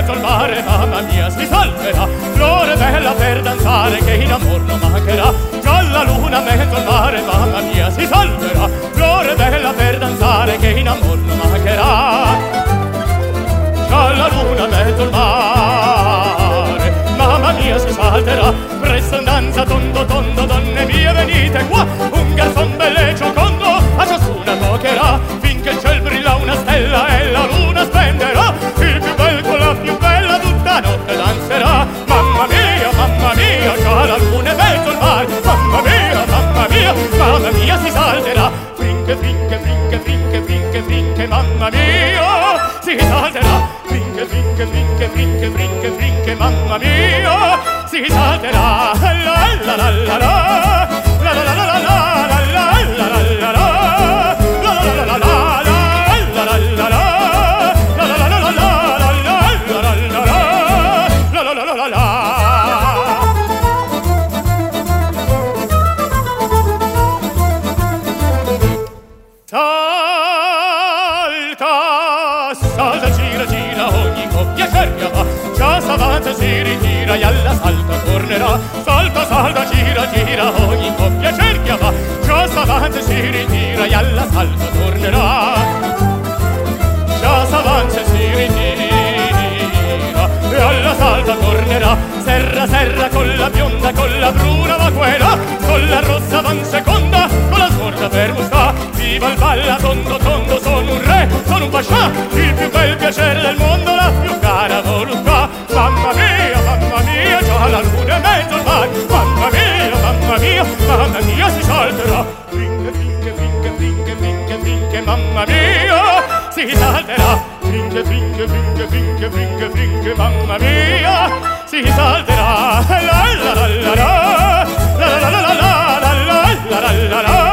mezzo al mare, mamma mia, si salverà. Flore bella per danzare, che in amor non mancherà. Già la luna mezzo al mare, mamma mia, si salverà. Flore bella per danzare, che in amor non mancherà. Già la luna mezzo al mare, mamma mia, si salterà. Presto in danza tondo tondo, donne mie venite qua. Un garzon belle giocondo a ciascuna toccherà, finché il ciel brilla una stella e la luna splenderà. Il più bel con la più bella tutta notte danzerà. Mamma mia, già la luna è mezzo al mare. Mamma mia, si salterà. Finché, finché, finché, finché, finché, finché, mamma mia, si salterà. Finché, finché, finché, finché, finché, finché, mamma mia, si salterà. La la la la la, la la la la la, la la la la la la, la la la la la, la la la la la, la la la la la, la la la la la. Salta, gira, gira, ogni coppia cerchia va. Già s'avanza, si ritira e alla salta tornerà. Salta, salta, gira, gira, ogni coppia cerchia va. Già s'avanza, si ritira e alla salta tornerà. Già s'avanza, si ritira e alla salta tornerà. Serra, serra, con la bionda, con la bruna va quella, con la rossa van seconda, con la scorda per musca. Viva il balla, tondo, tondo, sono un re, sono un pascià, il più bel piacere del mondo, la più cara voluttà. Mamma mia, già la luna è mezzo al mare. Mamma mia, si salterà. Finché, finché, finché, finché, finché, finché, mamma mia, si salterà. Finché, finché, finché, finché, finché, finché, mamma mia, si salterà. La la la la la, la la la la la, la la la la la.